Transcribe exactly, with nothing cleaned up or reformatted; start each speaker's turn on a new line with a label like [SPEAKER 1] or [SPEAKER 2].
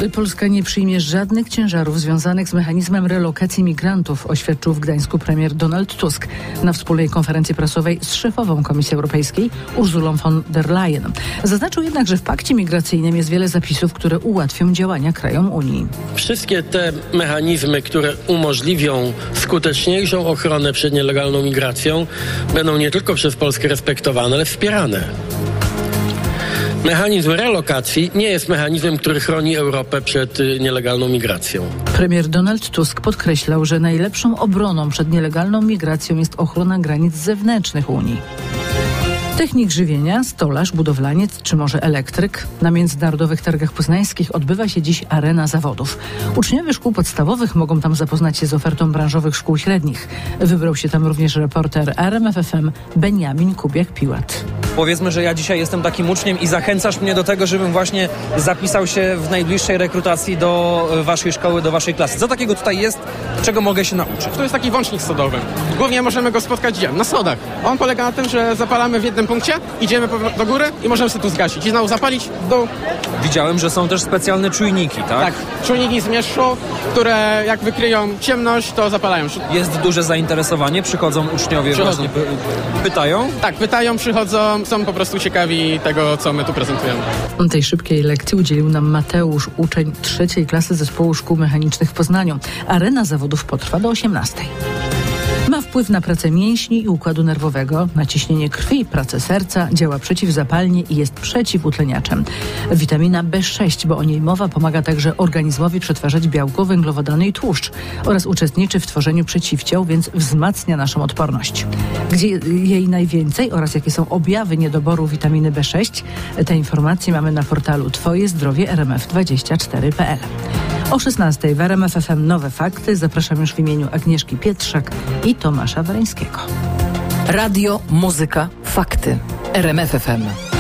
[SPEAKER 1] Polska nie przyjmie żadnych ciężarów związanych z mechanizmem relokacji migrantów, oświadczył w Gdańsku premier Donald Tusk na wspólnej konferencji prasowej z szefową Komisji Europejskiej Ursulą von der Leyen. Zaznaczył jednak, że w pakcie migracyjnym jest wiele zapisów, które ułatwią działania krajom Unii.
[SPEAKER 2] Wszystkie te mechanizmy, które umożliwią skuteczniejszą ochronę przed nielegalną migracją, będą nie tylko przez Polskę respektowane, ale wspierane. Mechanizm relokacji nie jest mechanizmem, który chroni Europę przed nielegalną migracją.
[SPEAKER 1] Premier Donald Tusk podkreślał, że najlepszą obroną przed nielegalną migracją jest ochrona granic zewnętrznych Unii. Technik żywienia, stolarz, budowlaniec czy może elektryk. Na Międzynarodowych Targach Poznańskich odbywa się dziś arena zawodów. Uczniowie szkół podstawowych mogą tam zapoznać się z ofertą branżowych szkół średnich. Wybrał się tam również reporter R M F F M Beniamin Kubiak-Piłat.
[SPEAKER 3] Powiedzmy, że ja dzisiaj jestem takim uczniem i zachęcasz mnie do tego, żebym właśnie zapisał się w najbliższej rekrutacji do waszej szkoły, do waszej klasy. Co takiego tutaj jest, czego mogę się nauczyć?
[SPEAKER 4] To jest taki włącznik sodowy. Głównie możemy go spotkać gdzie? Na schodach. On polega na tym, że zapalamy w jednym punkcie, idziemy do góry i możemy sobie tu zgasić. I znowu zapalić w dół.
[SPEAKER 3] Widziałem, że są też specjalne czujniki, tak?
[SPEAKER 4] Tak, czujniki z mieszczu, które jak wykryją ciemność, to zapalają.
[SPEAKER 3] Jest duże zainteresowanie, przychodzą uczniowie,
[SPEAKER 4] Przychodzą.
[SPEAKER 3] właśnie py- pytają?
[SPEAKER 4] Tak, pytają, przychodzą, są po prostu ciekawi tego, co my tu prezentujemy.
[SPEAKER 1] Tej szybkiej lekcji udzielił nam Mateusz, uczeń trzeciej klasy Zespołu Szkół Mechanicznych w Poznaniu. Arena zawodów potrwa do osiemnastej. Ma wpływ na pracę mięśni i układu nerwowego, na ciśnienie krwi, pracę serca, działa przeciwzapalnie i jest przeciwutleniaczem. Witamina B sześć, bo o niej mowa, pomaga także organizmowi przetwarzać białko, węglowodany i tłuszcz oraz uczestniczy w tworzeniu przeciwciał, więc wzmacnia naszą odporność. Gdzie jej najwięcej oraz jakie są objawy niedoboru witaminy B sześć? Te informacje mamy na portalu twoje zdrowie r m f dwadzieścia cztery kropka p l. O szesnastej w R M F F M Nowe Fakty. Zapraszam już w imieniu Agnieszki Pietrzak i Tomasza Warańskiego.
[SPEAKER 5] Radio, muzyka, fakty. R M F F M.